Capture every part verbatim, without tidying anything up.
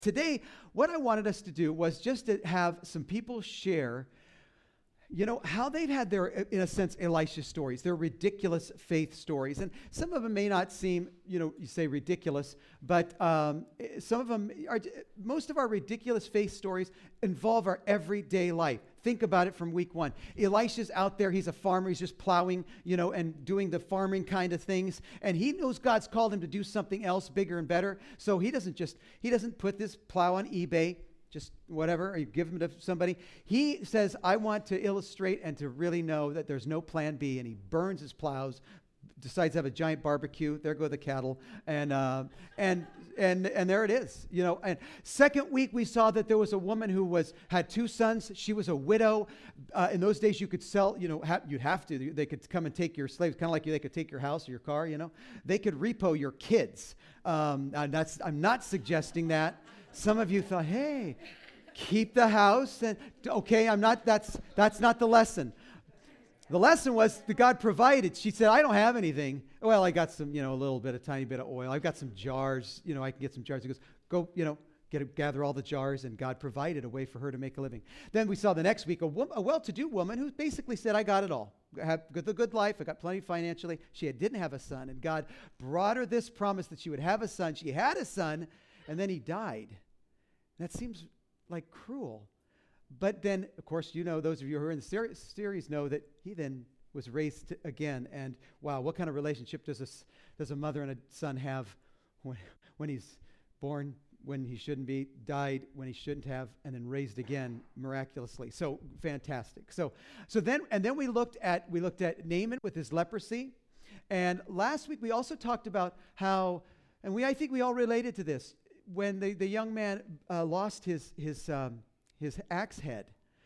Today, what I wanted us to do was just to have some people share, you know, how they've had their, in a sense, Elisha stories, their ridiculous faith stories. And some of them may not seem, you know, you say ridiculous, but um, some of them are, most of our ridiculous faith stories involve our everyday life. Think about it from week one. Elisha's out there. He's a farmer. He's just plowing, you know, and doing the farming kind of things. And he knows God's called him to do something else bigger and better. So he doesn't just, he doesn't put this plow on eBay, just whatever, or you give him to somebody. He says, I want to illustrate and to really know that there's no plan B. And he burns his plows, decides to have a giant barbecue. There go the cattle. And uh, and and and there it is. You know. And second week, we saw that there was a woman who was had two sons. She was a widow. Uh, in those days, you could sell, you know, ha- you'd have to. They could come and take your slaves, kind of like they could take your house or your car, you know. They could repo your kids. Um, and that's, I'm not suggesting that. Some of you thought, hey, keep the house. And okay, I'm not, that's that's not the lesson. The lesson was that God provided. She said, I don't have anything. Well, I got some, you know, a little bit, a tiny bit of oil. I've got some jars. You know, I can get some jars. He goes, go, you know, get gather all the jars, and God provided a way for her to make a living. Then we saw the next week a, wo- a well-to-do woman who basically said, I got it all. I have good, the good life. I got plenty financially. She had, didn't have a son, and God brought her this promise that she would have a son. She had a son, and then he died. That seems like cruel. But then, of course, you know, those of you who are in the ser- series know that he then was raised again. And wow, what kind of relationship does a, does a mother and a son have when, when he's born when he shouldn't be, died when he shouldn't have, and then raised again miraculously? So fantastic. So, so then, and then we looked at we looked at Naaman with his leprosy, and last week we also talked about how, and we I think we all related to this when the the young man uh, lost his his. Um, his axe head.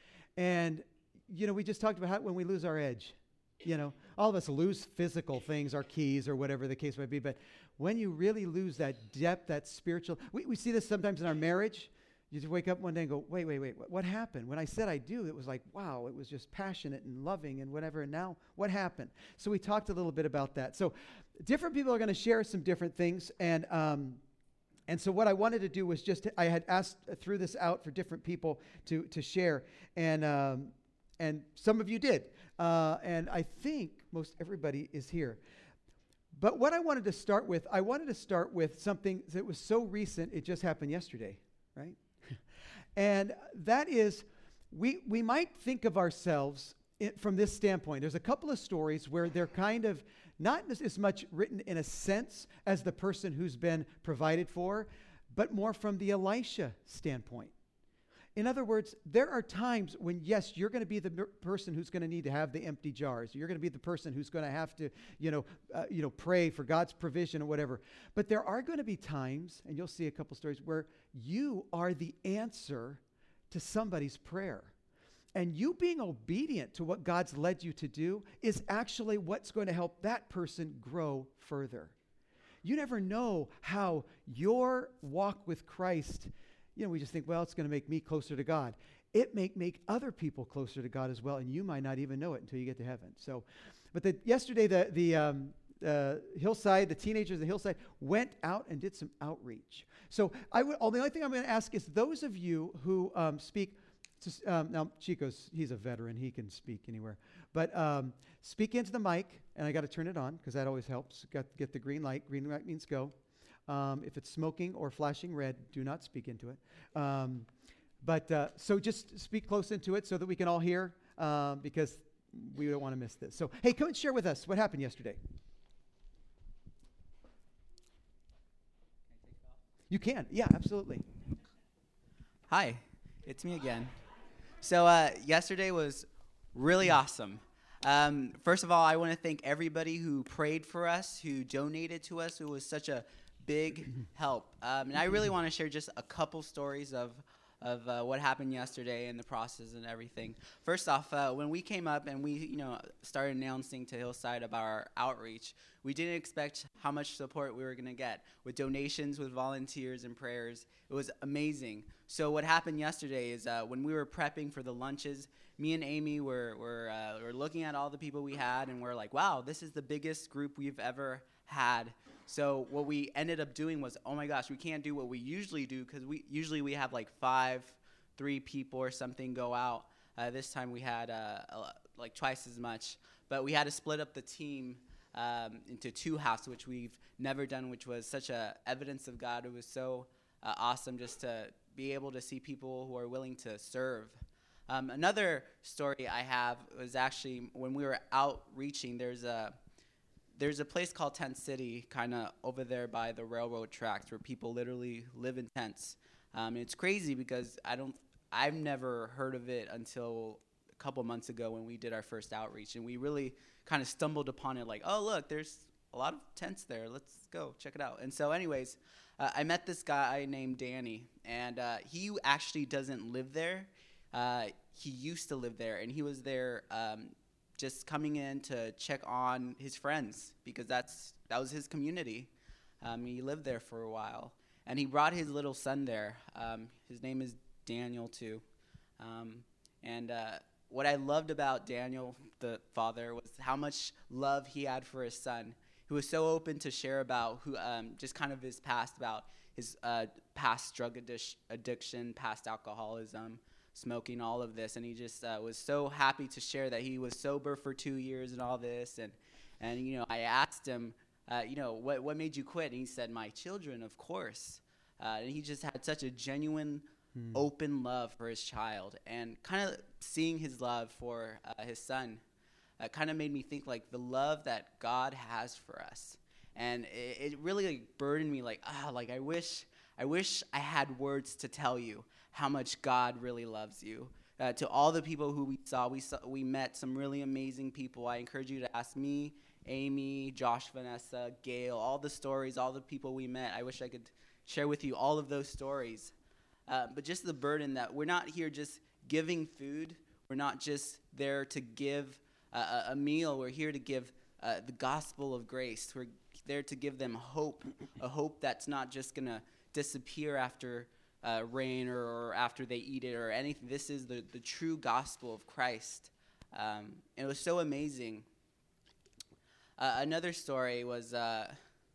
And, you know, we just talked about how when we lose our edge, you know, all of us lose physical things, our keys or whatever the case might be. But when you really lose that depth, that spiritual, we, we see this sometimes in our marriage. You just wake up one day and go, wait, wait, wait, what, what happened? When I said I do, it was like, wow, it was just passionate and loving and whatever. And now what happened? So we talked a little bit about that. So different people are going to share some different things. And, um, And so what I wanted to do was just, I had asked, uh, threw this out for different people to to share, and um, and some of you did. Uh, and I think most everybody is here. But what I wanted to start with, I wanted to start with something that was so recent, it just happened yesterday, right? And that is, we we might think of ourselves it, from this standpoint. There's a couple of stories where they're kind of not as much written in a sense as the person who's been provided for, but more from the Elisha standpoint. In other words, there are times when, yes, you're going to be the m- person who's going to need to have the empty jars. You're going to be the person who's going to have to, you know, uh, you know, pray for God's provision or whatever. But there are going to be times, and you'll see a couple stories, where you are the answer to somebody's prayer. And you being obedient to what God's led you to do is actually what's going to help that person grow further. You never know how your walk with Christ, you know, we just think, well, it's going to make me closer to God. It may make other people closer to God as well, and you might not even know it until you get to heaven. So, but the, yesterday, the, the um, uh, Hillside, the teenagers of Hillside went out and did some outreach. So I would, oh, the only thing I'm going to ask is those of you who um, speak. Just, um, now, Chico's, he's a veteran. He can speak anywhere. But um, speak into the mic, and I got to turn it on because that always helps. Got get the green light. Green light means go. Um, if it's smoking or flashing red, do not speak into it. Um, but uh, so just speak close into it so that we can all hear uh, because we don't want to miss this. So, hey, come and share with us what happened yesterday. You can. Yeah, absolutely. Hi, it's me again. So uh, yesterday was really awesome. Um, first of all, I want to thank everybody who prayed for us, who donated to us. It was such a big help. Um, and I really want to share just a couple stories of of uh, what happened yesterday and the process and everything. First off, uh, when we came up and we, you know, started announcing to Hillside about our outreach, we didn't expect how much support we were going to get with donations, with volunteers and prayers. It was amazing. So what happened yesterday is uh, when we were prepping for the lunches, me and Amy were were, uh, were looking at all the people we had, and we're like, wow, this is the biggest group we've ever had So what we ended up doing was, oh my gosh, we can't do what we usually do because we usually we have like five, three people or something go out. Uh, this time we had uh, a, like twice as much, but we had to split up the team um, into two halves, which we've never done, which was such a evidence of God. It was so uh, awesome just to be able to see people who are willing to serve. Um, another story I have was actually when we were outreaching. There's a there's a place called Tent City, kind of over there by the railroad tracks, where people literally live in tents. Um, and it's crazy because I don't I've never heard of it until a couple months ago when we did our first outreach, and we really kind of stumbled upon it. Like, oh look, there's a lot of tents there. Let's go check it out. And so, anyways, uh, I met this guy named Danny, and uh, he actually doesn't live there. Uh, he used to live there, and he was there um, just coming in to check on his friends because that's that was his community. Um, he lived there for a while, and he brought his little son there. Um, his name is Daniel too, um, and uh, what I loved about Daniel, the father, was how much love he had for his son. He was so open to share about who, um, just kind of his past, about his uh, past drug addic- addiction, past alcoholism, smoking, all of this, and he just uh, was so happy to share that he was sober for two years and all this. And and you know, I asked him, uh, you know, what what made you quit? And he said, my children, of course. Uh, and he just had such a genuine, hmm. open love for his child, and kind of seeing his love for uh, his son, uh, kind of made me think like the love that God has for us. And it, it really like burdened me, like ah, like I wish I wish I had words to tell you how much God really loves you. Uh, to all the people who we saw, we saw, we met some really amazing people. I encourage you to ask me, Amy, Josh, Vanessa, Gail, all the stories, all the people we met. I wish I could share with you all of those stories. Uh, but just the burden that we're not here just giving food. We're not just there to give uh, a meal. We're here to give uh, the gospel of grace. We're there to give them hope, a hope that's not just going to disappear after Uh, rain or, or after they eat it or anything. This is the, the true gospel of Christ. Um, and it was so amazing. Uh, another story was uh,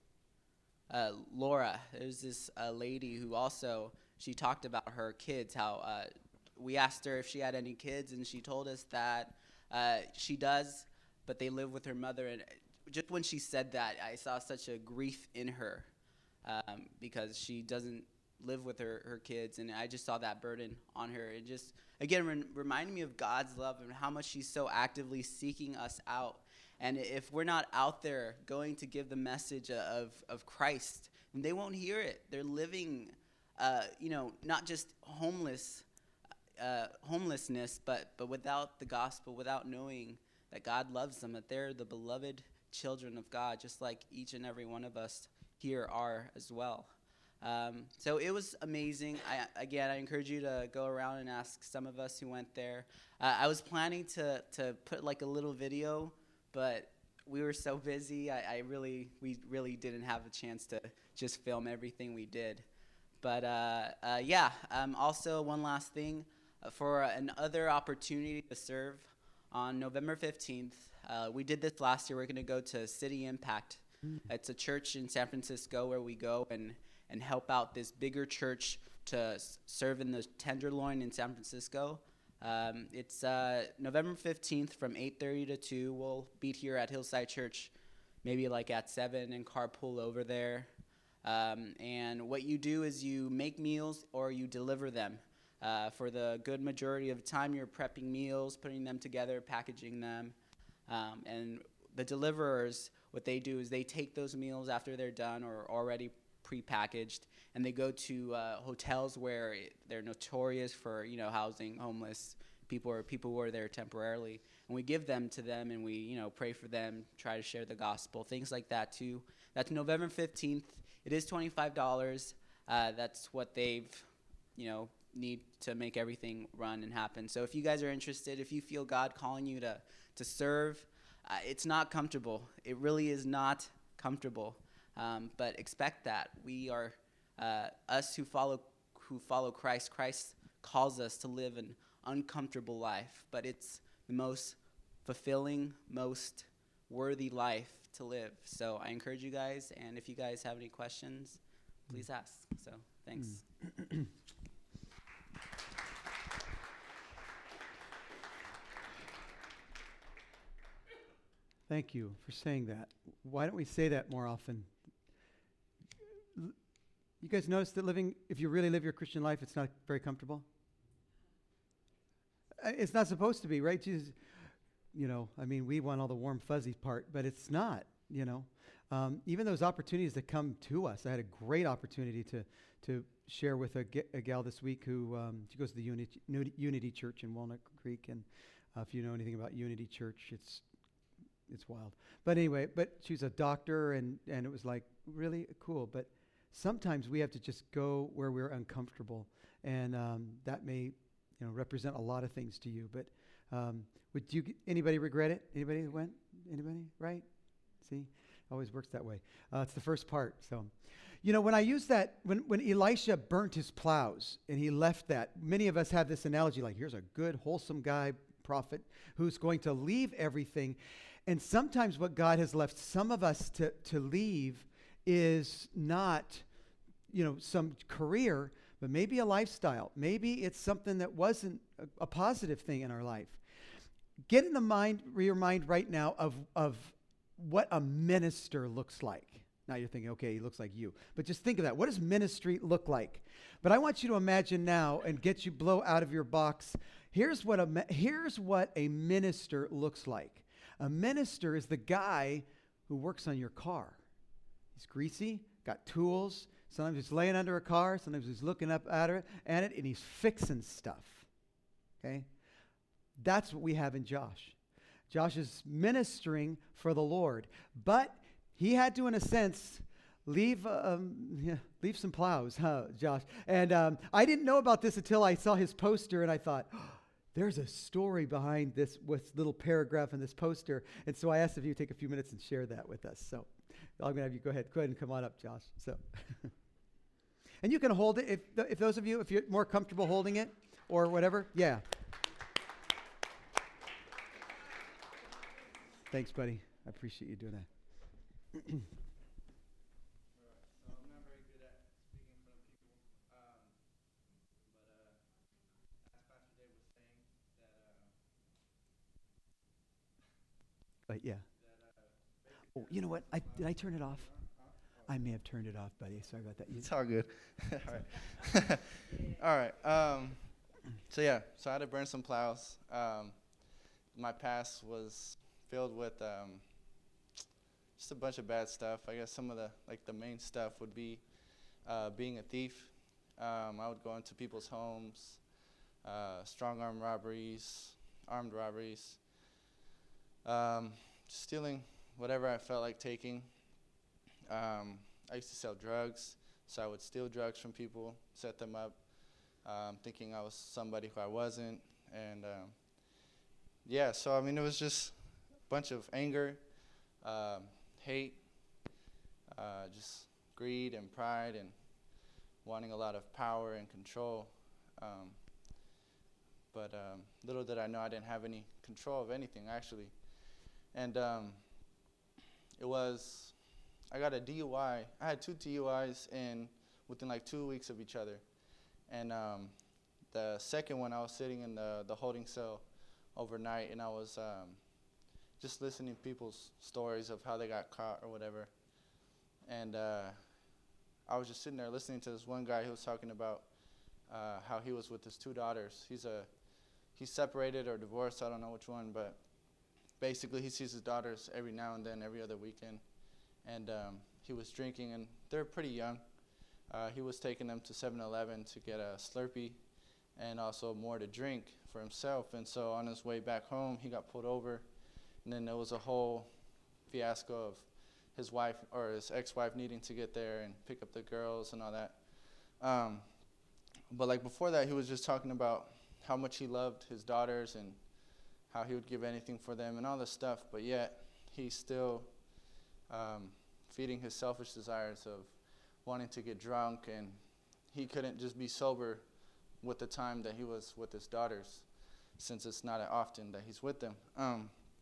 uh, Laura. There's this uh, lady who also, she talked about her kids, how uh, we asked her if she had any kids, and she told us that uh, she does, but they live with her mother. And just when she said that, I saw such a grief in her um, because she doesn't live with her, her kids, and I just saw that burden on her. It just, again, re- reminded me of God's love and how much he's so actively seeking us out. And if we're not out there going to give the message of, of Christ, then they won't hear it. They're living, uh, you know, not just homeless, uh, homelessness, but, but without the gospel, without knowing that God loves them, that they're the beloved children of God, just like each and every one of us here are as well. Um, so it was amazing. I, again, I encourage you to go around and ask some of us who went there. Uh, I was planning to, to put like a little video, but we were so busy. I, I really, we really didn't have a chance to just film everything we did. But uh, uh, yeah, um, also one last thing, uh, for another opportunity to serve on November fifteenth. Uh, we did this last year. We're going to go to City Impact. Mm. It's a church in San Francisco where we go and and help out this bigger church to s- serve in the Tenderloin in San Francisco. Um, it's uh, November fifteenth from eight thirty to two. We'll be here at Hillside Church, maybe like at seven, and carpool over there. Um, and what you do is you make meals or you deliver them. Uh, for the good majority of the time, you're prepping meals, putting them together, packaging them. Um, and the deliverers, what they do is they take those meals after they're done or already prepackaged, and they go to uh, hotels where it, they're notorious for, you know, housing homeless people or people who are there temporarily, and we give them to them, and we, you know, pray for them, try to share the gospel, things like that too. That's November fifteenth. It is twenty-five dollars. Uh, that's what they've, you know, need to make everything run and happen. So if you guys are interested, if you feel God calling you to to serve, uh, it's not comfortable. It really is not comfortable. Um, but expect that. We are, uh, us who follow who follow Christ, Christ calls us to live an uncomfortable life, but it's the most fulfilling, most worthy life to live. So I encourage you guys, and if you guys have any questions, please ask. So thanks. Mm. Thank you for saying that. Why don't we say that more often? L- You guys notice that living, if you really live your Christian life, it's not very comfortable? Uh, It's not supposed to be, right? Jesus, you know, I mean, we want all the warm, fuzzy part, but it's not, you know. Um, even those opportunities that come to us. I had a great opportunity to to share with a, ga- a gal this week who um, she goes to the Unity, Uni- Unity Church in Walnut Creek, and uh, if you know anything about Unity Church, it's it's wild. But anyway, but she's a doctor, and and it was like really cool. But sometimes we have to just go where we're uncomfortable, and um, that may, you know, represent a lot of things to you. But um, would you? g- Anybody regret it? Anybody who went? Anybody? Right? See, always works that way. Uh, it's the first part. So, you know, when I use that, when when Elisha burnt his plows and he left that, many of us have this analogy like, here's a good, wholesome guy, prophet, who's going to leave everything. And sometimes what God has left some of us to, to leave is not, you know, some career, but maybe a lifestyle. Maybe it's something that wasn't a, a positive thing in our life. Get in the mind, your mind right now of, of what a minister looks like. Now you're thinking, okay, he looks like you. But just think of that. What does ministry look like? But I want you to imagine now and get you blow out of your box. Here's what a, mi- here's what a minister looks like. A minister is the guy who works on your car. He's greasy, got tools. Sometimes he's laying under a car. Sometimes he's looking up at it, at it and he's fixing stuff. Okay? That's what we have in Josh. Josh is ministering for the Lord. But he had to, in a sense, leave um, yeah, leave some plows, huh, Josh? And um, I didn't know about this until I saw his poster, and I thought, oh, there's a story behind this with little paragraph in this poster. And so I asked if you would take a few minutes and share that with us. So I'm going to have you go ahead. Go ahead and come on up, Josh. So, and you can hold it if th- if those of you, if you're more comfortable holding it or whatever. Yeah. Thanks, buddy. I appreciate you doing that. Alright, so I'm not very good at speaking in front of people, um, but uh, as Pastor Dave was saying, that uh, But yeah. that uh, Oh, you know what? I did I turn it off? I may have turned it off, buddy. Sorry about that. You, it's all good. all right, all right. Um, so yeah, so I had to burn some plows. Um, my past was filled with um, just a bunch of bad stuff. I guess some of the like the main stuff would be uh, being a thief. Um, I would go into people's homes, uh, strong arm robberies, armed robberies, um, stealing whatever I felt like taking. Um, I used to sell drugs, so I would steal drugs from people, set them up, um, thinking I was somebody who I wasn't. And um, yeah, so I mean, it was just a bunch of anger, um, hate, uh, just greed and pride and wanting a lot of power and control. Um, but um, little did I know I didn't have any control of anything, actually. And um, it was, I got a D U I. I had two D U Is in within like two weeks of each other. And um, the second one, I was sitting in the, the holding cell overnight, and I was um, just listening to people's stories of how they got caught or whatever. And uh, I was just sitting there listening to this one guy who was talking about uh, how he was with his two daughters. He's a he's separated or divorced, I don't know which one, but basically he sees his daughters every now and then, every other weekend. And um, he was drinking, and they're pretty young. Uh, he was taking them to seven eleven to get a Slurpee and also more to drink for himself. And so on his way back home, he got pulled over, and then there was a whole fiasco of his wife or his ex-wife needing to get there and pick up the girls and all that. Um, but like before that, he was just talking about how much he loved his daughters and how he would give anything for them and all this stuff. But yet he's still um, feeding his selfish desires of wanting to get drunk, and he couldn't just be sober with the time that he was with his daughters, since it's not often that he's with them. Um,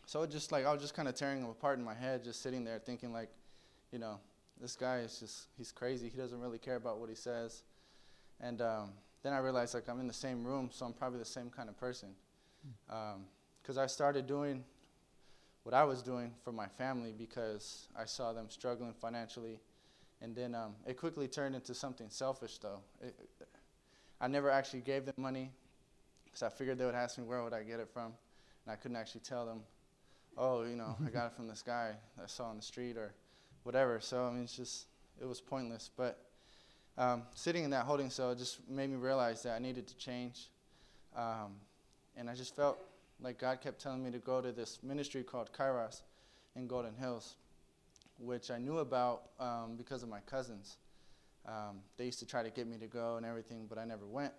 so it just like I was just kind of tearing him apart in my head, just sitting there thinking like, you know, this guy is just, he's crazy. He doesn't really care about what he says. And um, then I realized like I'm in the same room, so I'm probably the same kind of person. Because um, I started doing what I was doing for my family because I saw them struggling financially. And then um, it quickly turned into something selfish, though. It, it, I never actually gave them money because I figured they would ask me where would I get it from. And I couldn't actually tell them, oh, you know, I got it from this guy that I saw on the street or whatever. So, I mean, it's just, it was pointless. But um, sitting in that holding cell just made me realize that I needed to change. Um, and I just felt like God kept telling me to go to this ministry called Kairos in Golden Hills, which I knew about um, because of my cousins. Um, they used to try to get me to go and everything, but I never went.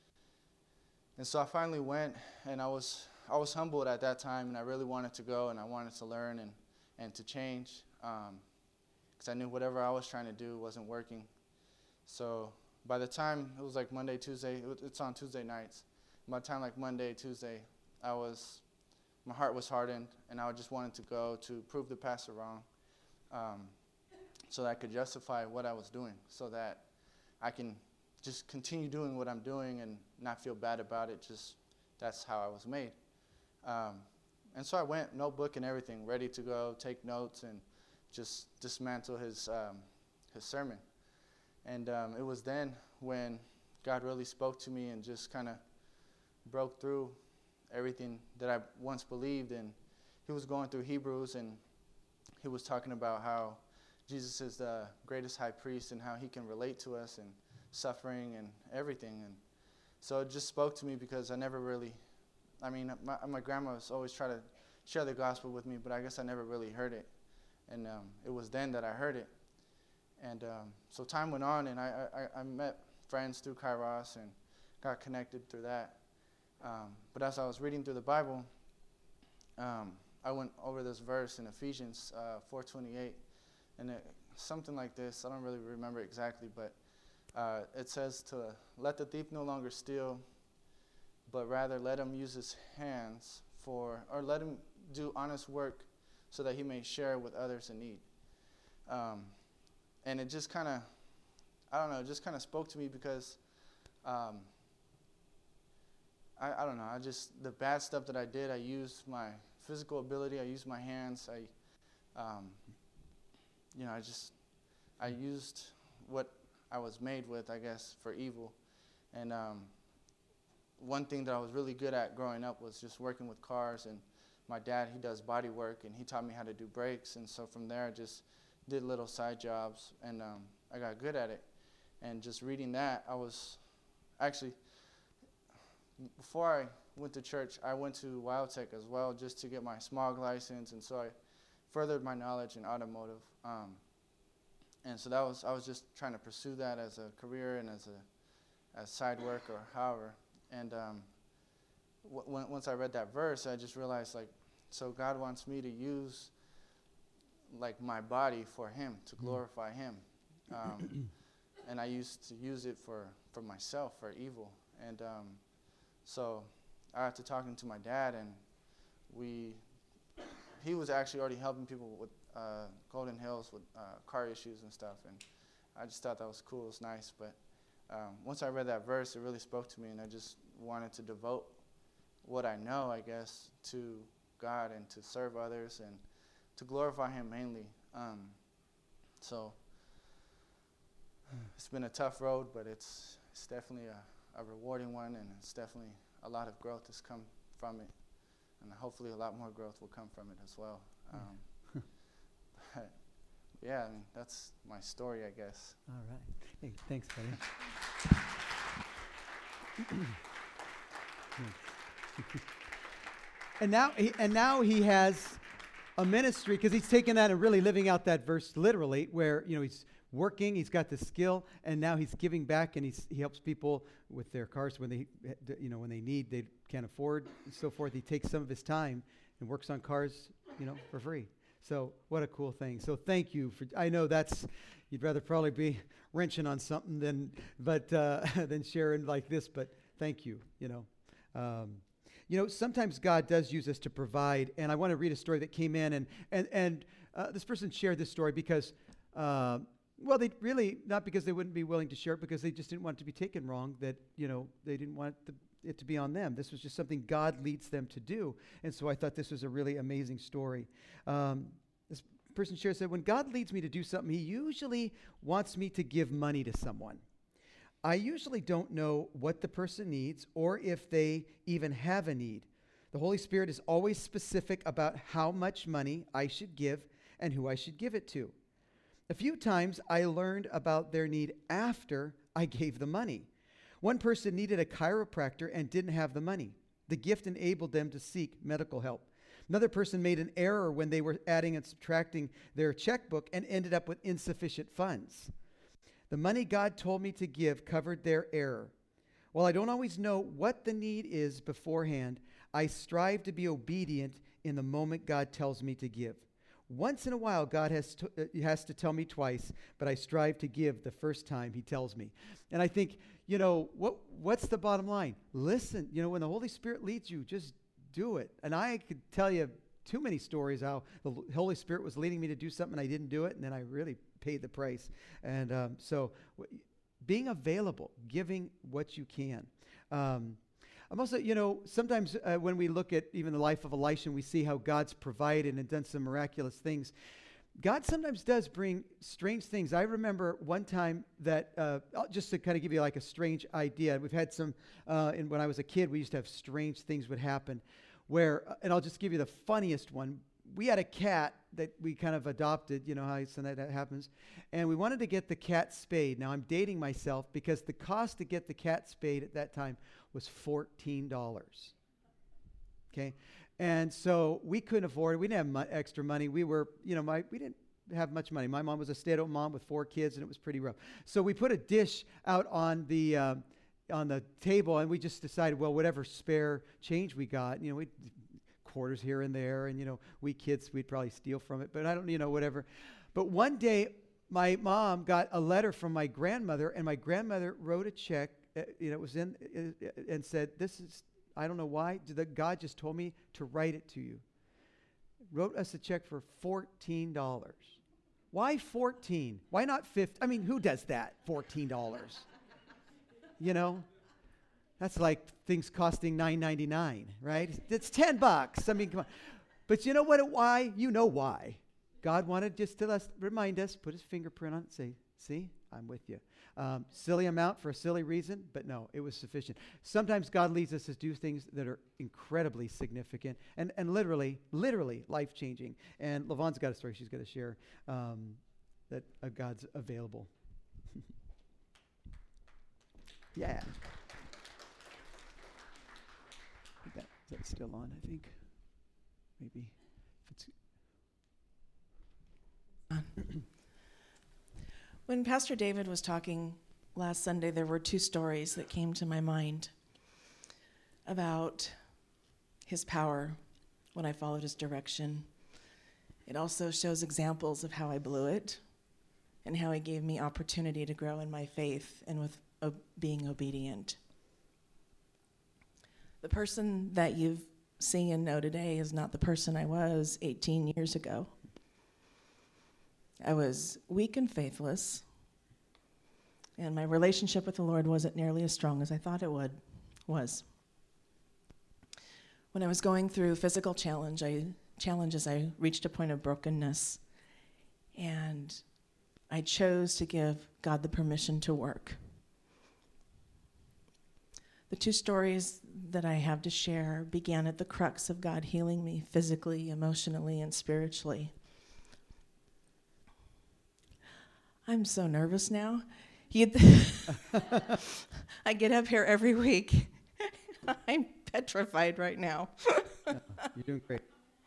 And so I finally went, and I was I was humbled at that time, and I really wanted to go, and I wanted to learn and, and to change, because um, I knew whatever I was trying to do wasn't working. So by the time it was like Monday, Tuesday, it was, it's on Tuesday nights. By the time like Monday, Tuesday, I was, my heart was hardened, and I just wanted to go to prove the pastor wrong, um, so that I could justify what I was doing, so that I can just continue doing what I'm doing and not feel bad about it. Just that's how I was made. Um, and so I went, notebook and everything, ready to go, take notes, and just dismantle his um, his sermon. And um, it was then when God really spoke to me and just kind of broke through everything that I once believed. And he was going through Hebrews, and he was talking about how Jesus is the greatest high priest and how he can relate to us and suffering and everything. And so it just spoke to me because I never really, I mean, my, my grandma was always trying to share the gospel with me, but I guess I never really heard it. And um, it was then that I heard it. And um, so time went on, and I, I, I met friends through Kairos and got connected through that. Um, but as I was reading through the Bible, um, I went over this verse in Ephesians uh, four twenty-eight, and it, something like this. I don't really remember exactly, but uh, it says to let the thief no longer steal, but rather let him use his hands for, or let him do honest work so that he may share with others in need. Um, and it just kind of, I don't know, it just kind of spoke to me because um, I, I don't know, I just, the bad stuff that I did, I used my physical ability, I used my hands, I, um, you know, I just, I used what I was made with, I guess, for evil. And um, one thing that I was really good at growing up was just working with cars. And my dad, he does body work, and he taught me how to do brakes. And so from there, I just did little side jobs, and um, I got good at it. And just reading that, I was actually, before I went to church, I went to WildTech as well just to get my smog license. And so I furthered my knowledge in automotive. Um, and so that was, I was just trying to pursue that as a career and as a as side work or however. And um, w- when, once I read that verse, I just realized, like, so God wants me to use, like, my body for him, to glorify him. Um, and I used to use it for, for myself, for evil. And um, so I got to talking to my dad, and we, he was actually already helping people with uh, Golden Hills with uh, car issues and stuff. And I just thought that was cool, it was nice. But um, once I read that verse, it really spoke to me, and I just wanted to devote what I know, I guess, to God and to serve others and to glorify him mainly. Um, so it's been a tough road, but it's it's definitely a, a rewarding one, and it's definitely a lot of growth has come from it, and hopefully a lot more growth will come from it as well. Um, but yeah, I mean, that's my story, I guess. All right. Hey, thanks, buddy. and now, he, and now he has a ministry, because he's taken that and really living out that verse literally, where, you know, he's working, he's got the skill, and now he's giving back, and he's, he helps people with their cars when they, you know, when they need, they can't afford, and so forth. He takes some of his time and works on cars, you know, for free. So what a cool thing. So thank you for, I know that's, you'd rather probably be wrenching on something than, but, uh, than sharing like this, but thank you, you know. Um, You know, sometimes God does use us to provide, and I want to read a story that came in, and and and uh, this person shared this story because, uh, well, they really, not because they wouldn't be willing to share it, because they just didn't want it to be taken wrong, that, you know, they didn't want the, it to be on them. This was just something God leads them to do, and so I thought this was a really amazing story. Um, this person shared, said, when God leads me to do something, he usually wants me to give money to someone. I usually don't know what the person needs or if they even have a need. The Holy Spirit is always specific about how much money I should give and who I should give it to. A few times I learned about their need after I gave the money. One person needed a chiropractor and didn't have the money. The gift enabled them to seek medical help. Another person made an error when they were adding and subtracting their checkbook and ended up with insufficient funds. The money God told me to give covered their error. While I don't always know what the need is beforehand, I strive to be obedient in the moment God tells me to give. Once in a while, God has to, uh, has to tell me twice, but I strive to give the first time he tells me. And I think, you know, what what's the bottom line? Listen, you know, when the Holy Spirit leads you, just do it. And I could tell you too many stories how the Holy Spirit was leading me to do something and I didn't do it, and then I really paid the price. And um, so w- being available, giving what you can. Um, I'm also, you know, sometimes uh, when we look at even the life of Elisha, we see how God's provided and done some miraculous things. God sometimes does bring strange things. I remember one time that, uh, just to kind of give you like a strange idea, we've had some, uh, and when I was a kid, we used to have strange things would happen where, and I'll just give you the funniest one. We had a cat that we kind of adopted, you know how so that, that happens, and we wanted to get the cat spayed. Now, I'm dating myself because the cost to get the cat spayed at that time was fourteen dollars, okay? And so we couldn't afford it. We didn't have mu- extra money. We were, you know, my we didn't have much money. My mom was a stay-at-home mom with four kids, and it was pretty rough. So we put a dish out on the uh, on the table, and we just decided, well, whatever spare change we got, you know, we quarters here and there, and, you know, we kids, we'd probably steal from it, but I don't, you know, whatever. But one day, my mom got a letter from my grandmother, and my grandmother wrote a check, uh, you know, it was in, uh, and said, this is, I don't know why, the God just told me to write it to you. Wrote us a check for fourteen dollars. Why fourteen? Why not fifty? I mean, who does that, fourteen dollars? You know? That's like things costing nine ninety-nine, right? It's ten bucks. I mean, come on. But you know what? Why? You know why. God wanted just to us, remind us, put his fingerprint on it, say, see, I'm with you. Um, silly amount for a silly reason, but no, it was sufficient. Sometimes God leads us to do things that are incredibly significant and, and literally, literally life-changing. And LaVon's got a story she's going to share um, that uh, God's available. Yeah. That, is that still on, I think? Maybe. If it's When Pastor David was talking last Sunday, there were two stories that came to my mind about his power when I followed his direction. It also shows examples of how I blew it and how he gave me opportunity to grow in my faith and with uh, being obedient. The person that you've seen and know today is not the person I was eighteen years ago. I was weak and faithless, and my relationship with the Lord wasn't nearly as strong as I thought it would was. When I was going through physical challenge, I, challenges, I reached a point of brokenness, and I chose to give God the permission to work. The two stories that I have to share began at the crux of God healing me physically, emotionally, and spiritually. I'm so nervous now. I get up here every week. I'm petrified right now. Yeah, you're doing great.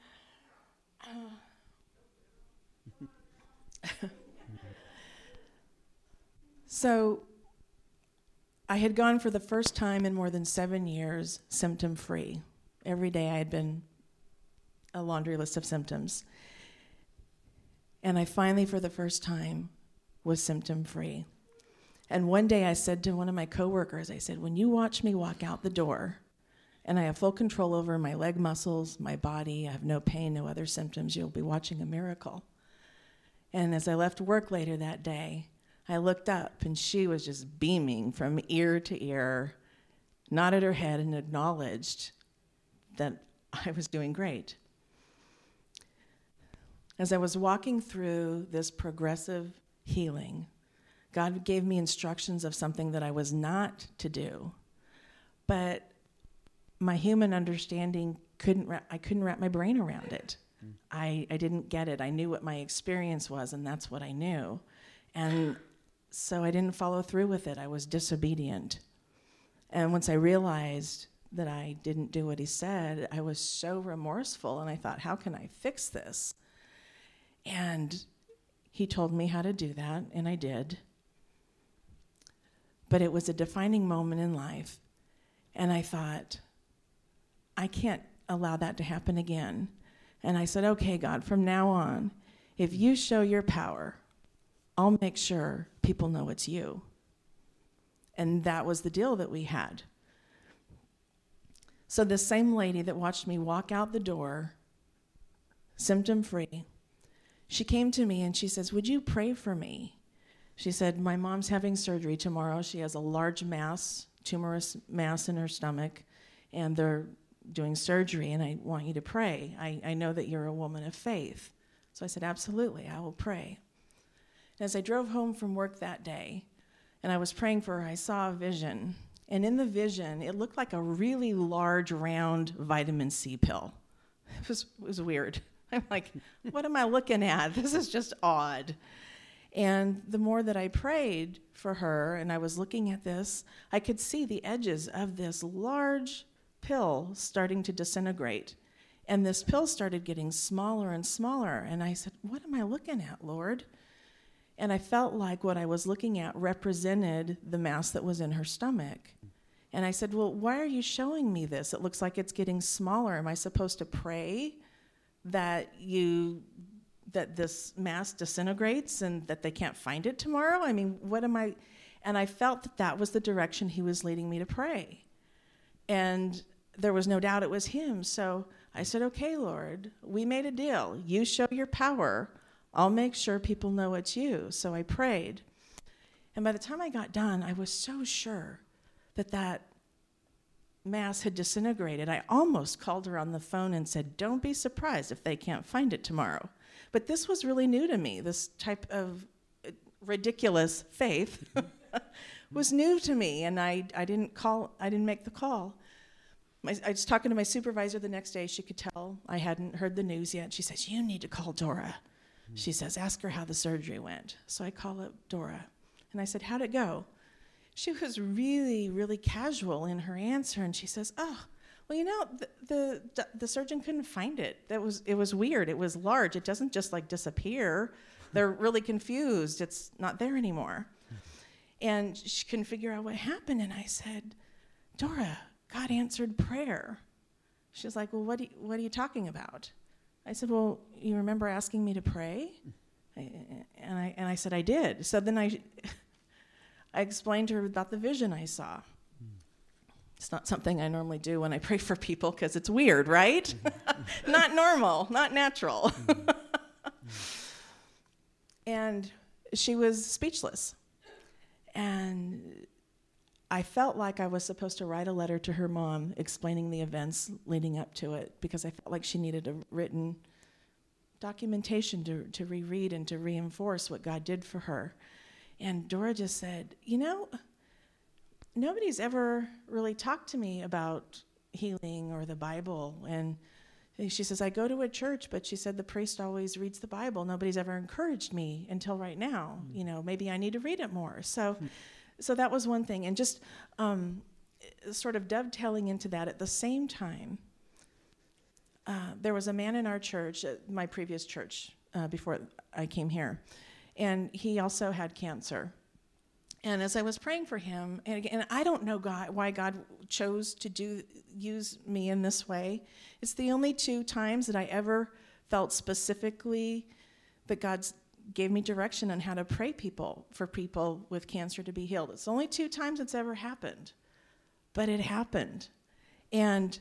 So I had gone for the first time in more than seven years symptom-free. Every day I had been a laundry list of symptoms. And I finally, for the first time, was symptom-free. And one day I said to one of my coworkers, I said, when you watch me walk out the door, And I have full control over my leg muscles, my body. I have no pain, no other symptoms. You'll be watching a miracle. And as I left work later that day, I looked up, and she was just beaming from ear to ear, nodded her head and acknowledged that I was doing great. As I was walking through this progressive healing, God gave me instructions of something that I was not to do, but my human understanding couldn't ra- I couldn't wrap my brain around it. Mm. I, I didn't get it. I knew what my experience was, and that's what I knew. And so I didn't follow through with it. I was disobedient. And once I realized that I didn't do what he said, I was so remorseful, and I thought, how can I fix this? And he told me how to do that, and I did. But it was a defining moment in life, and I thought, I can't allow that to happen again. And I said, okay, God, from now on, if you show your power, I'll make sure people know it's you. And that was the deal that we had. So the same lady that watched me walk out the door, symptom-free, she came to me and she says, would you pray for me? She said, my mom's having surgery tomorrow. She has a large mass, tumorous mass in her stomach, and they're doing surgery, and I want you to pray. I, I know that you're a woman of faith. So I said, absolutely, I will pray. And as I drove home from work that day, and I was praying for her, I saw a vision. And in the vision, it looked like a really large, round vitamin C pill. It was, it was weird. I'm like, what am I looking at? This is just odd. And the more that I prayed for her, and I was looking at this, I could see the edges of this large pill starting to disintegrate. And this pill started getting smaller and smaller. And I said, what am I looking at, Lord? And I felt like what I was looking at represented the mass that was in her stomach. And I said, well, why are you showing me this? It looks like it's getting smaller. Am I supposed to pray that you that this mass disintegrates and that they can't find it tomorrow? I mean, what am I? And I felt that that was the direction he was leading me to pray. And there was no doubt it was him. So I said, okay, Lord, we made a deal. You show your power. I'll make sure people know it's you. So I prayed. And by the time I got done, I was so sure that that mass had disintegrated. I almost called her on the phone and said, don't be surprised if they can't find it tomorrow. But this was really new to me. This type of ridiculous faith was new to me, and I, I didn't call, I didn't make the call. My, I was talking to my supervisor the next day. She could tell I hadn't heard the news yet. She says, you need to call Dora. Mm-hmm. She says, ask her how the surgery went. So I call up Dora, and I said, how'd it go? She was really, really casual in her answer, and she says, oh, well, you know, the, the the surgeon couldn't find it. That was it was weird. It was large. It doesn't just like disappear. They're really confused. It's not there anymore. And she couldn't figure out what happened. And I said, Dora, God answered prayer. She was like, well, what, do you, what are you talking about? I said, well, you remember asking me to pray? I, and I and I said, I did. So then I, I explained to her about the vision I saw. It's not something I normally do when I pray for people because it's weird, right? Not normal, not natural. And she was speechless. And I felt like I was supposed to write a letter to her mom explaining the events leading up to it because I felt like she needed a written documentation to, to reread and to reinforce what God did for her. And Dora just said, you know, nobody's ever really talked to me about healing or the Bible. And she says, I go to a church, but she said the priest always reads the Bible. Nobody's ever encouraged me until right now. Mm. You know, maybe I need to read it more. So mm. so that was one thing. And just um, sort of dovetailing into that at the same time, uh, there was a man in our church, uh, my previous church, uh, before I came here, and he also had cancer. And as I was praying for him, and again, I don't know God, why God chose to do use me in this way. It's the only two times that I ever felt specifically that God gave me direction on how to pray people for people with cancer to be healed. It's only two times it's ever happened, but it happened. And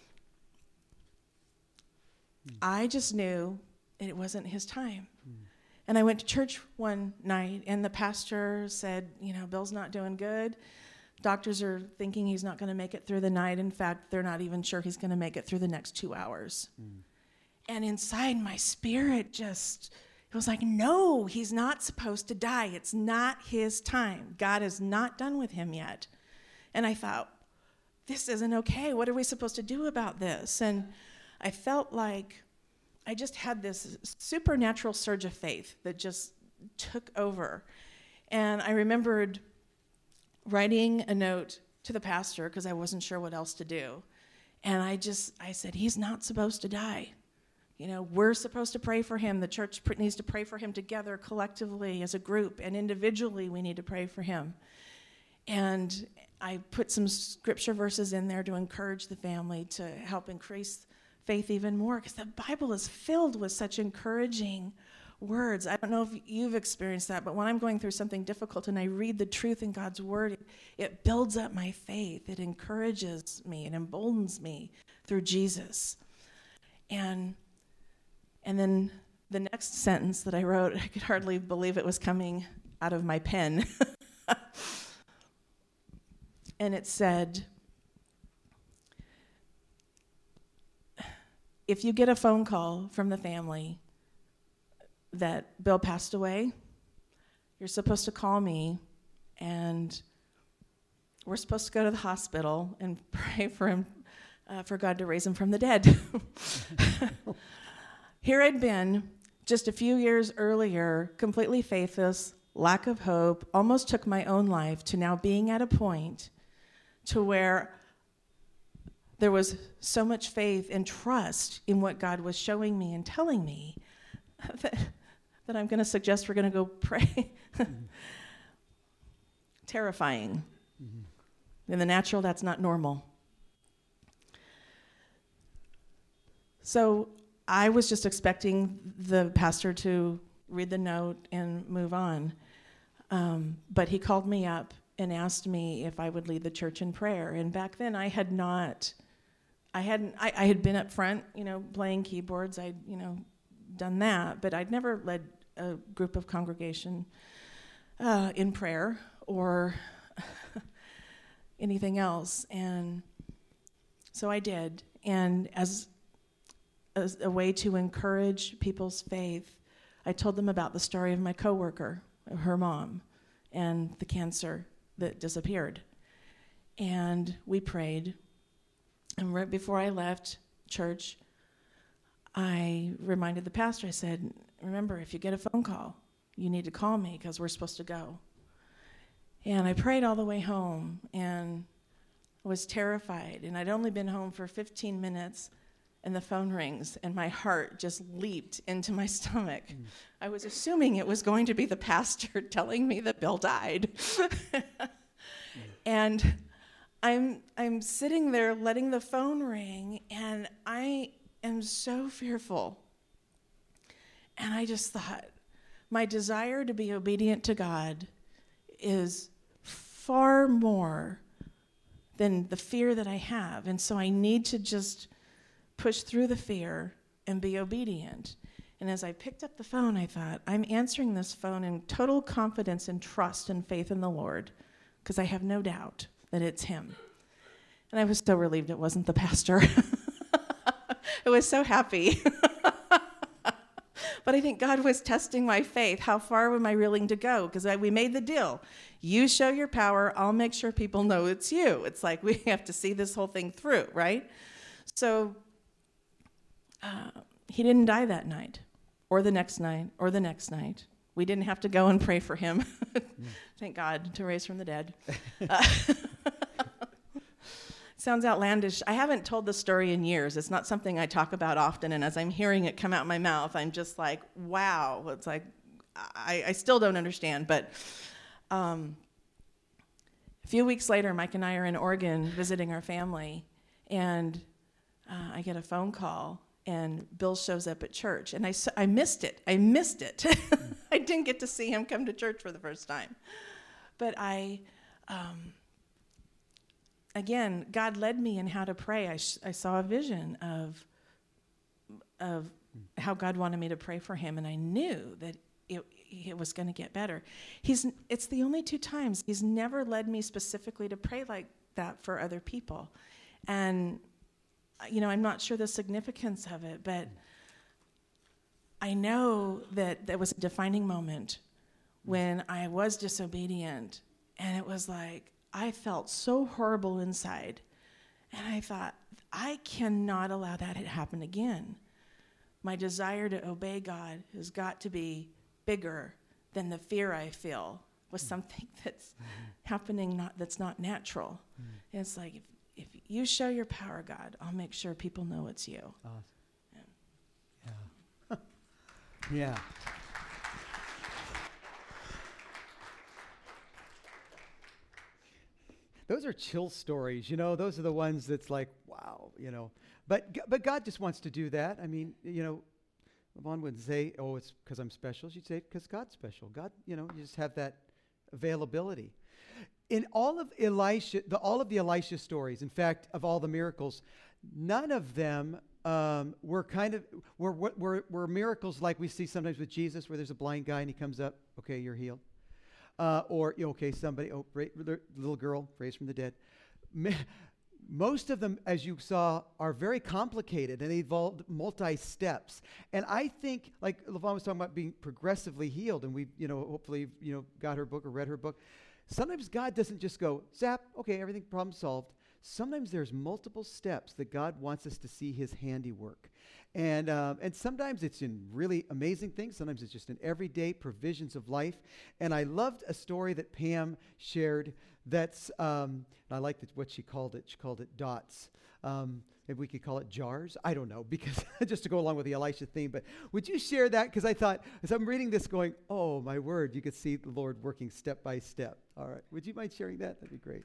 I just knew it wasn't his time. Mm. And I went to church one night, and the pastor said, you know, Bill's not doing good. Doctors are thinking he's not going to make it through the night. In fact, they're not even sure he's going to make it through the next two hours. Mm. And inside my spirit just, it was like, no, he's not supposed to die. It's not his time. God is not done with him yet. And I thought, this isn't okay. What are we supposed to do about this? And I felt like I just had this supernatural surge of faith that just took over. And I remembered writing a note to the pastor because I wasn't sure what else to do. And I just, I said, he's not supposed to die. You know, we're supposed to pray for him. The church needs to pray for him together, collectively, as a group, and individually we need to pray for him. And I put some scripture verses in there to encourage the family to help increase faith even more, because the Bible is filled with such encouraging words. I don't know if you've experienced that, but when I'm going through something difficult and I read the truth in God's word, it, it builds up my faith. It encourages me. It emboldens me through Jesus. And and then the next sentence that I wrote, I could hardly believe it was coming out of my pen. And it said, if you get a phone call from the family that Bill passed away, you're supposed to call me, and we're supposed to go to the hospital and pray for him, uh, for God to raise him from the dead. Here I'd been just a few years earlier, completely faithless, lack of hope, almost took my own life, to now being at a point to where there was so much faith and trust in what God was showing me and telling me that, that I'm going to suggest we're going to go pray. Mm-hmm. Terrifying. Mm-hmm. In the natural, that's not normal. So I was just expecting the pastor to read the note and move on. Um, but he called me up and asked me if I would lead the church in prayer. And back then I had not, I hadn't, I, I had been up front, you know, playing keyboards. I'd, you know, done that, but I'd never led a group of congregation uh, in prayer or anything else. And so I did. And as, as a way to encourage people's faith, I told them about the story of my coworker, her mom, and the cancer that disappeared. And we prayed. And right before I left church, I reminded the pastor, I said, remember, if you get a phone call, you need to call me because we're supposed to go. And I prayed all the way home and was terrified. And I'd only been home for fifteen minutes, and the phone rings, and my heart just leaped into my stomach. Mm. I was assuming it was going to be the pastor telling me that Bill died. mm. And I'm I'm sitting there letting the phone ring, and I am so fearful. And I just thought, my desire to be obedient to God is far more than the fear that I have. And so I need to just push through the fear and be obedient. And as I picked up the phone, I thought, I'm answering this phone in total confidence and trust and faith in the Lord, because I have no doubt that it's him. And I was so relieved it wasn't the pastor. I was so happy. But I think God was testing my faith. How far am I willing to go? Because we made the deal. You show your power, I'll make sure people know it's you. It's like we have to see this whole thing through, right? So uh, he didn't die that night, or the next night, or the next night. We didn't have to go and pray for him. Thank God, to raise from the dead. Uh, sounds outlandish. I haven't told this story in years. It's not something I talk about often, and as I'm hearing it come out my mouth, I'm just like, wow. It's like, I, I still don't understand. But um, a few weeks later, Mike and I are in Oregon visiting our family, and uh, I get a phone call, and Bill shows up at church, and I, I missed it. I missed it. I didn't get to see him come to church for the first time. But I... Um, again, God led me in how to pray. I, sh- I saw a vision of, of how God wanted me to pray for him, and I knew that it, it was going to get better. He's, it's the only two times he's never led me specifically to pray like that for other people. And, you know, I'm not sure the significance of it, but I know that there was a defining moment when I was disobedient, and it was like, I felt so horrible inside. And I thought, I cannot allow that to happen again. My desire to obey God has got to be bigger than the fear I feel with something that's mm-hmm. happening not that's not natural. Mm-hmm. And it's like, if, if you show your power, God, I'll make sure people know it's you. Awesome. Yeah. Yeah. Yeah. Those are chill stories, you know. Those are the ones that's like, wow, you know. But but God just wants to do that. I mean, you know, Levon wouldn't say, oh, it's because I'm special. She'd say, because God's special. God, you know, you just have that availability. In all of Elisha, the, all of the Elisha stories, in fact, of all the miracles, none of them um, were kind of, were, were, were miracles like we see sometimes with Jesus, where there's a blind guy and he comes up, okay, you're healed. Uh, or, okay, somebody, oh, ra- the little girl raised from the dead. Most of them, as you saw, are very complicated and they involved multi-steps. And I think, like Levon was talking about being progressively healed, and we, you know, hopefully, you know, got her book or read her book. Sometimes God doesn't just go, zap, okay, everything, problem solved. Sometimes there's multiple steps that God wants us to see his handiwork. And um, and sometimes it's in really amazing things. Sometimes it's just in everyday provisions of life. And I loved a story that Pam shared that's, um, and I liked it, what she called it. She called it dots. Um, maybe we could call it jars. I don't know, because just to go along with the Elisha theme. But would you share that? Because I thought, as I'm reading this going, oh, my word, you could see the Lord working step by step. All right. Would you mind sharing that? That'd be great.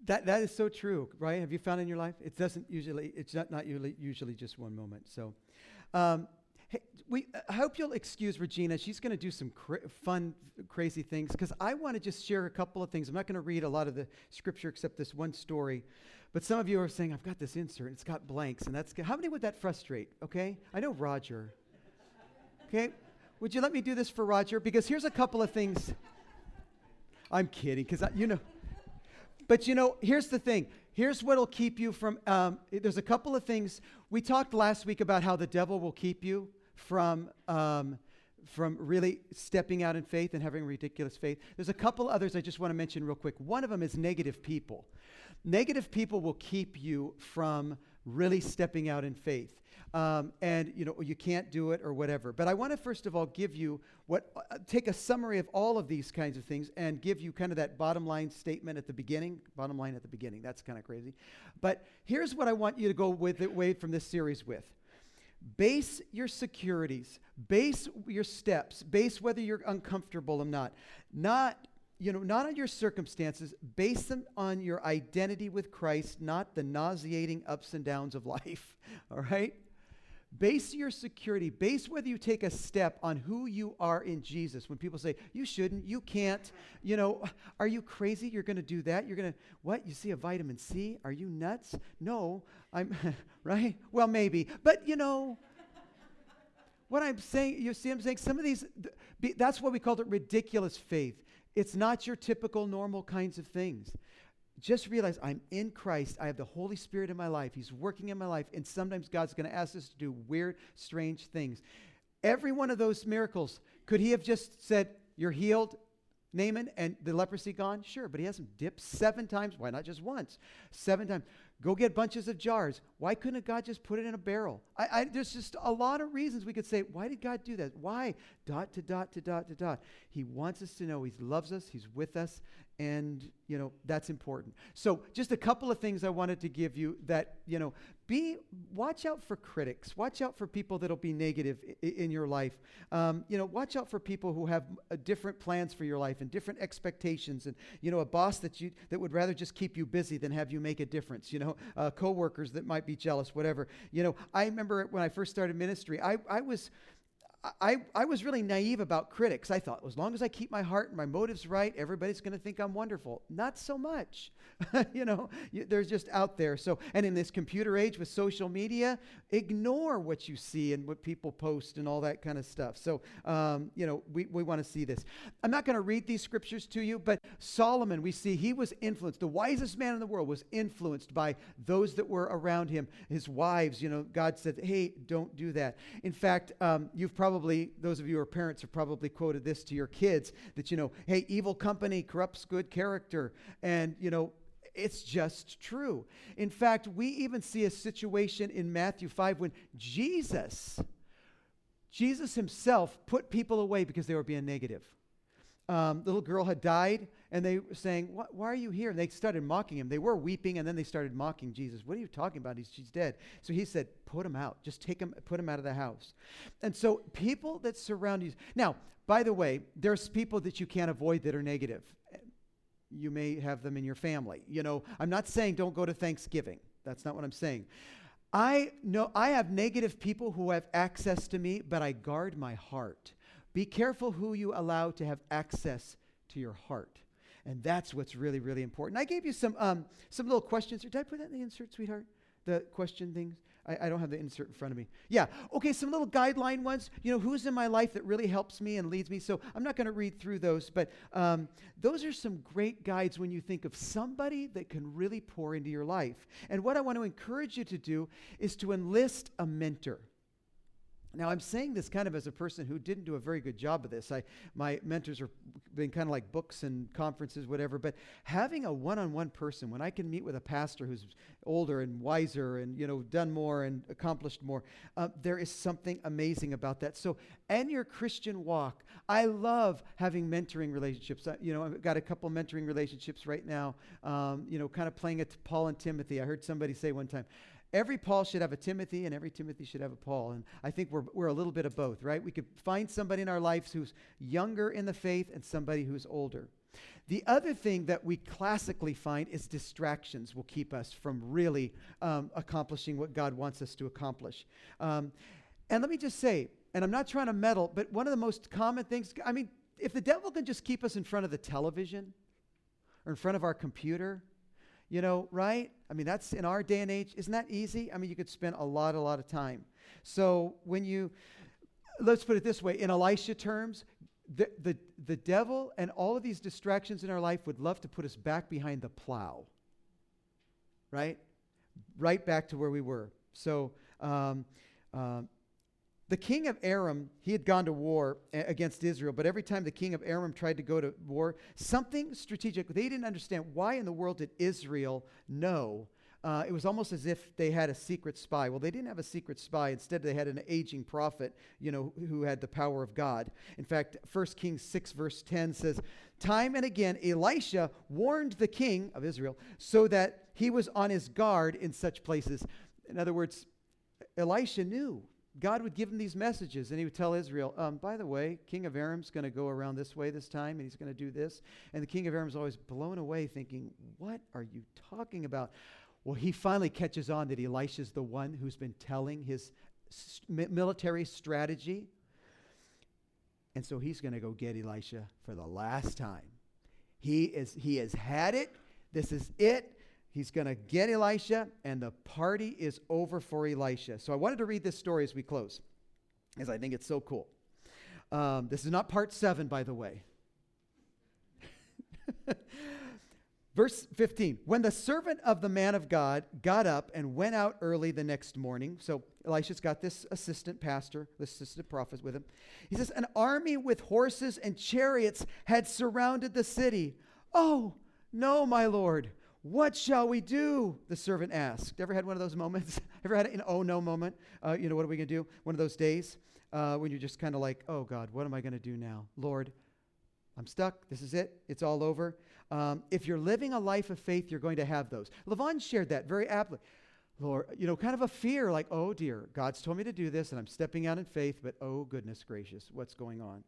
That that is so true, right? Have you found in your life? It doesn't usually, it's not, not usually, usually just one moment. So um, hey, we, I hope you'll excuse Regina. She's going to do some cra- fun, crazy things, because I want to just share a couple of things. I'm not going to read a lot of the scripture except this one story. But some of you are saying, I've got this insert, it's got blanks, and that's good. How many would that frustrate, okay? I know Roger. Okay? Would you let me do this for Roger? Because here's a couple of things. I'm kidding, because, you know. But, you know, here's the thing. Here's what will keep you from, um, there's a couple of things. We talked last week about how the devil will keep you from um, from really stepping out in faith and having ridiculous faith. There's a couple others I just want to mention real quick. One of them is negative people. Negative people will keep you from really stepping out in faith. Um, and, you know, you can't do it or whatever. But I want to first of all give you what, uh, take a summary of all of these kinds of things and give you kind of that bottom line statement at the beginning. Bottom line at the beginning. That's kind of crazy. But here's what I want you to go with away from this series with. Base your securities, base your steps, base whether you're uncomfortable or not, not, you know, not on your circumstances, base them on your identity with Christ, not the nauseating ups and downs of life, all right? Base your security, base whether you take a step on who you are in Jesus. When people say, you shouldn't, you can't, you know, are you crazy? You're going to do that? You're going to, what? You see a vitamin C? Are you nuts? No, I'm, right? Well, maybe. But, you know, what I'm saying, you see I'm saying? Some of these, th- that's why we called it ridiculous faith. It's not your typical normal kinds of things. Just realize I'm in Christ. I have the Holy Spirit in my life. He's working in my life. And sometimes God's going to ask us to do weird, strange things. Every one of those miracles, could he have just said, you're healed, Naaman, and the leprosy gone? Sure, but he has them dipped seven times. Why not just once? Seven times. Go get bunches of jars. Why couldn't God just put it in a barrel? I, I, there's just a lot of reasons we could say, why did God do that? Why? Dot to dot to dot to dot. He wants us to know he loves us, he's with us, and, you know, that's important. So just a couple of things I wanted to give you that, you know, be, watch out for critics. Watch out for people that'll be negative I- in your life. Um, you know, watch out for people who have uh, different plans for your life and different expectations, and, you know, a boss that you that would rather just keep you busy than have you make a difference, you know. Uh, co-workers that might be jealous, whatever. You know, I remember when I first started ministry, I, I was I, I was really naive about critics. I thought, as long as I keep my heart and my motives right, everybody's going to think I'm wonderful. Not so much. you know, you, they're just out there. So, and in this computer age with social media, ignore what you see and what people post and all that kind of stuff. So, um, you know, we, we want to see this. I'm not going to read these scriptures to you, but Solomon, we see he was influenced. The wisest man in the world was influenced by those that were around him, his wives. You know, God said, hey, don't do that. In fact, um, you've probably Probably, those of you who are parents have probably quoted this to your kids, that, you know, hey, evil company corrupts good character. And, you know, it's just true. In fact, we even see a situation in Matthew five when Jesus, Jesus himself put people away because they were being negative. Um, the little girl had died, and they were saying, why, why are you here? And they started mocking him. They were weeping, and then they started mocking Jesus. What are you talking about? He's, she's dead. So he said, put him out. Just take him, put him out of the house. And so people that surround you. Now, by the way, there's people that you can't avoid that are negative. You may have them in your family. You know, I'm not saying don't go to Thanksgiving. That's not what I'm saying. I know I have negative people who have access to me, but I guard my heart. Be careful who you allow to have access to your heart. And that's what's really, really important. I gave you some um, some little questions. Did I put that in the insert, sweetheart? The question things? I, I don't have the insert in front of me. Yeah. Okay, some little guideline ones. You know, who's in my life that really helps me and leads me? So I'm not going to read through those, but um, those are some great guides when you think of somebody that can really pour into your life. And what I want to encourage you to do is to enlist a mentor. Now, I'm saying this kind of as a person who didn't do a very good job of this. I, my mentors have been kind of like books and conferences, whatever. But having a one-on-one person, when I can meet with a pastor who's older and wiser and, you know, done more and accomplished more, uh, there is something amazing about that. So, in your Christian walk, I love having mentoring relationships. I, you know, I've got a couple mentoring relationships right now, um, you know, kind of playing it to Paul and Timothy. I heard somebody say one time, every Paul should have a Timothy, and every Timothy should have a Paul. And I think we're we're a little bit of both, right? We could find somebody in our lives who's younger in the faith and somebody who's older. The other thing that we classically find is distractions will keep us from really um, accomplishing what God wants us to accomplish. Um, and let me just say, and I'm not trying to meddle, but one of the most common things, I mean, if the devil can just keep us in front of the television or in front of our computer, you know, right? I mean, that's in our day and age. Isn't that easy? I mean, you could spend a lot, a lot of time. So when you, let's put it this way, in Elisha terms, the, the, the devil and all of these distractions in our life would love to put us back behind the plow, right? Right back to where we were. So um, um, the king of Aram, he had gone to war a- against Israel, but every time the king of Aram tried to go to war, something strategic, they didn't understand why in the world did Israel know. Uh, it was almost as if they had a secret spy. Well, they didn't have a secret spy. Instead, they had an aging prophet, you know, who had the power of God. In fact, First Kings six, verse ten says, time and again, Elisha warned the king of Israel so that he was on his guard in such places. In other words, Elisha knew God would give him these messages, and he would tell Israel, um, by the way, king of Aram's going to go around this way this time, and he's going to do this. And the king of Aram's always blown away thinking, what are you talking about? Well, he finally catches on that Elisha's the one who's been telling his st- military strategy. And so he's going to go get Elisha for the last time. He is he has had it. This is it. He's going to get Elisha, and the party is over for Elisha. So I wanted to read this story as we close, because I think it's so cool. Um, this is not part seven, by the way. Verse fifteen, when the servant of the man of God got up and went out early the next morning, so Elisha's got this assistant pastor, this assistant prophet with him. He says, an army with horses and chariots had surrounded the city. Oh, no, my lord, what shall we do? The servant asked. Ever had one of those moments? Ever had an oh no moment? Uh, you know, what are we going to do? One of those days uh, when you're just kind of like, oh God, what am I going to do now? Lord, I'm stuck. This is it. It's all over. Um, if you're living a life of faith, you're going to have those. Levon shared that very aptly. Lord, you know, kind of a fear like, oh dear, God's told me to do this and I'm stepping out in faith, but oh goodness gracious, what's going on?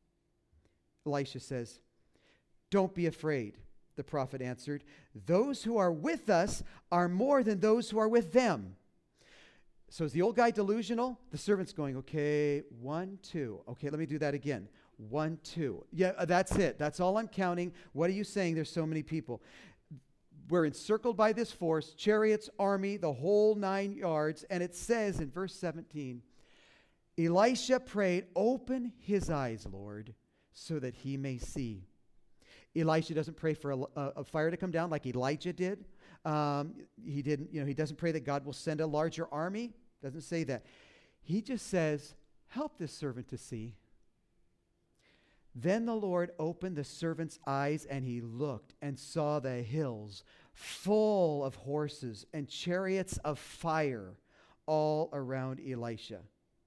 Elisha says, don't be afraid, the prophet answered. Those who are with us are more than those who are with them. So is the old guy delusional? The servant's going, okay, one, two. Okay, let me do that again. One, two. Yeah, uh, that's it. That's all I'm counting. What are you saying? There's so many people. We're encircled by this force, chariots, army, the whole nine yards. And it says in verse seventeen, Elisha prayed, open his eyes, Lord, so that he may see. Elisha doesn't pray for a, a, a fire to come down like Elijah did. Um, he didn't, you know, he doesn't pray that God will send a larger army. Doesn't say that. He just says, help this servant to see. Then the Lord opened the servant's eyes, and he looked and saw the hills full of horses and chariots of fire all around Elisha.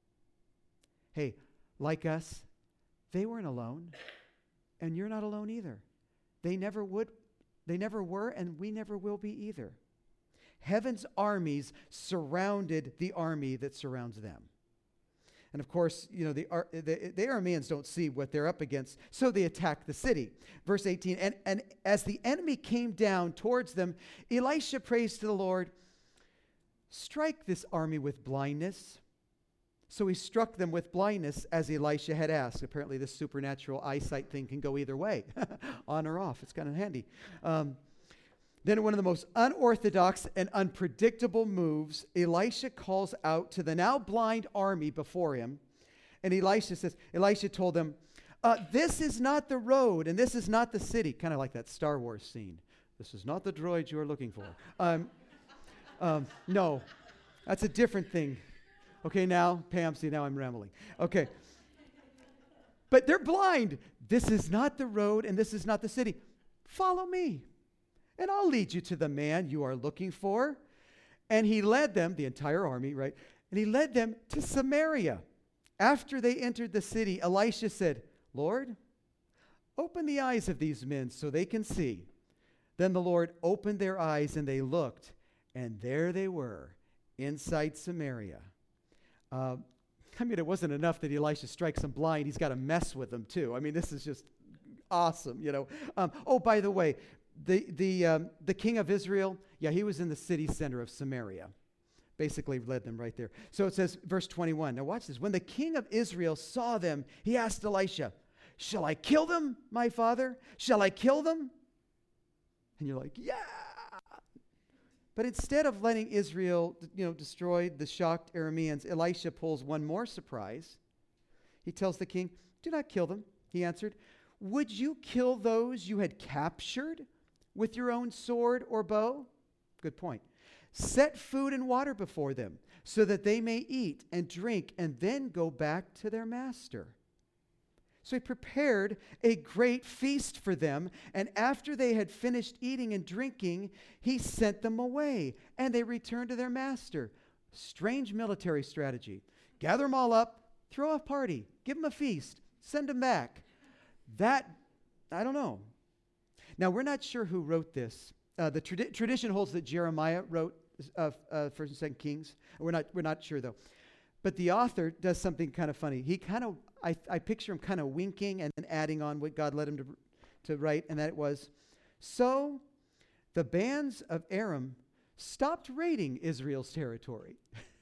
Hey, like us, they weren't alone, and you're not alone either. They never would, they never were, and we never will be either. Heaven's armies surrounded the army that surrounds them. And of course, you know, the, the, the Arameans don't see what they're up against, so they attack the city. Verse eighteen, and, and as the enemy came down towards them, Elisha prays to the Lord, strike this army with blindness. So he struck them with blindness as Elisha had asked. Apparently this supernatural eyesight thing can go either way, on or off. It's kind of handy. Um, Then one of the most unorthodox and unpredictable moves, Elisha calls out to the now blind army before him. And Elisha says, Elisha told them, uh, this is not the road and this is not the city. Kind of like that Star Wars scene. This is not the droid you are looking for. Um, um, no, that's a different thing. Okay, now, Pam, see, now I'm rambling. Okay. But they're blind. This is not the road and this is not the city. Follow me, and I'll lead you to the man you are looking for. And he led them, the entire army, right? And he led them to Samaria. After they entered the city, Elisha said, Lord, open the eyes of these men so they can see. Then the Lord opened their eyes and they looked, and there they were inside Samaria. Uh, I mean, it wasn't enough that Elisha strikes them blind. He's got to mess with them too. I mean, this is just awesome, you know. Um, oh, by the way, the the um, the king of Israel, yeah, he was in the city center of Samaria. Basically led them right there. So it says, verse twenty-one. Now watch this. When the king of Israel saw them, he asked Elisha, shall I kill them, my father? Shall I kill them? And you're like, yeah. But instead of letting Israel, you know, destroy the shocked Arameans, Elisha pulls one more surprise. He tells the king, do not kill them, he answered. Would you kill those you had captured with your own sword or bow? Good point. Set food and water before them so that they may eat and drink and then go back to their master. So he prepared a great feast for them, and after they had finished eating and drinking, he sent them away, and they returned to their master. Strange military strategy. Gather them all up, throw a party, give them a feast, send them back. That, I don't know. Now, we're not sure who wrote this. Uh, the tradi- tradition holds that Jeremiah wrote uh, uh, First and Second Kings. We're not we're not sure though. But the author does something kind of funny. He kind of I, I picture him kind of winking and then adding on what God led him to to write, and that it was, so the bands of Aram stopped raiding Israel's territory.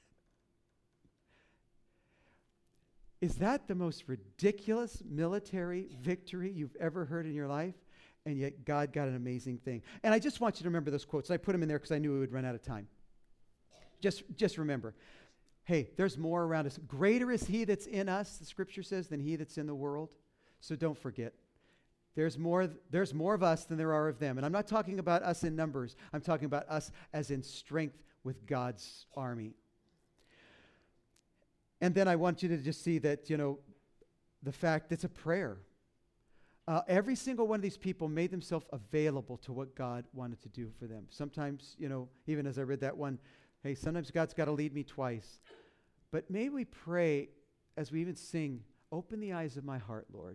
Is that the most ridiculous military victory you've ever heard in your life? And yet God got an amazing thing. And I just want you to remember those quotes. I put them in there because I knew we would run out of time. Just, just remember, hey, there's more around us. Greater is he that's in us, the scripture says, than he that's in the world. So don't forget. There's more, there's more of us than there are of them. And I'm not talking about us in numbers. I'm talking about us as in strength with God's army. And then I want you to just see that, you know, the fact it's a prayer. Uh, every single one of these people made themselves available to what God wanted to do for them. Sometimes, you know, even as I read that one, hey, sometimes God's got to lead me twice. But may we pray as we even sing, open the eyes of my heart, Lord.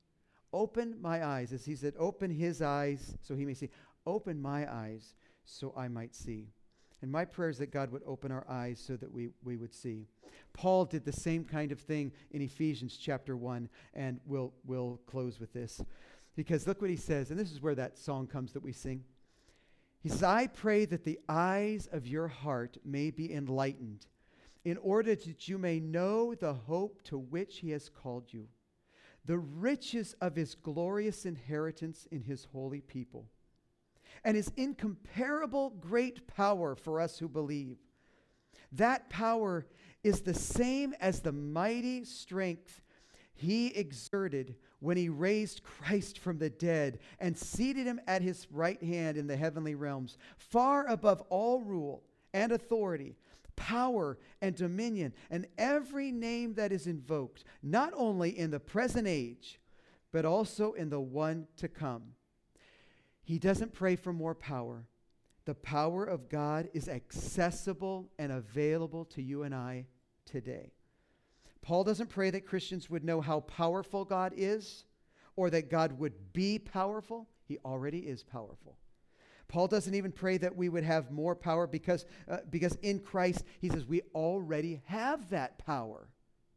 Open my eyes, as he said, open his eyes so he may see. Open my eyes so I might see. And my prayer is that God would open our eyes so that we, we would see. Paul did the same kind of thing in Ephesians chapter one, and we'll, we'll close with this. Because look what he says, and this is where that song comes that we sing. He says, I pray that the eyes of your heart may be enlightened, in order that you may know the hope to which he has called you, the riches of his glorious inheritance in his holy people, and his incomparable great power for us who believe. That power is the same as the mighty strength he exerted when he raised Christ from the dead and seated him at his right hand in the heavenly realms, far above all rule and authority, power and dominion, and every name that is invoked, not only in the present age, but also in the one to come. He doesn't pray for more power. The power of God is accessible and available to you and I today. Paul doesn't pray that Christians would know how powerful God is or that God would be powerful. He already is powerful. Paul doesn't even pray that we would have more power because, uh, because in Christ, he says we already have that power.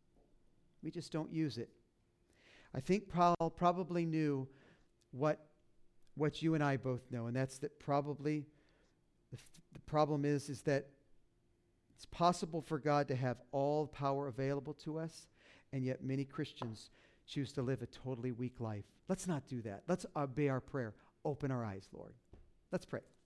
We just don't use it. I think Paul probably knew what what you and I both know, and that's that probably the, f- the problem is, is that it's possible for God to have all power available to us, and yet many Christians choose to live a totally weak life. Let's not do that. Let's obey our prayer. Open our eyes, Lord. Let's pray.